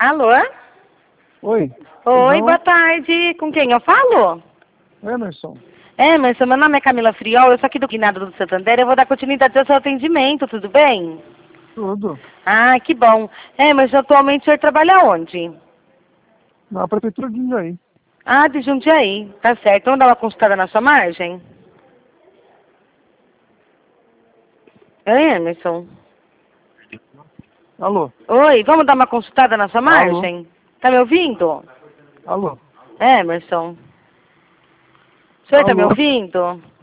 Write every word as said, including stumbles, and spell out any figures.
Alô? Oi. Oi, Não? boa tarde. Com quem eu falo? Emerson. Emerson, meu nome é Camila Friol, eu sou aqui do Guinado do Santander, eu vou dar continuidade ao seu atendimento, tudo bem? Tudo. Ah, que bom. Emerson, atualmente o senhor trabalha onde? Na prefeitura de Jundiaí. Ah, de Jundiaí, tá certo. Vamos dar uma consultada na sua margem? Oi, Emerson. Alô? Oi, vamos dar uma consultada na sua Alô? margem? Tá me ouvindo? Alô? Emerson. O senhor tá me Alô? ouvindo?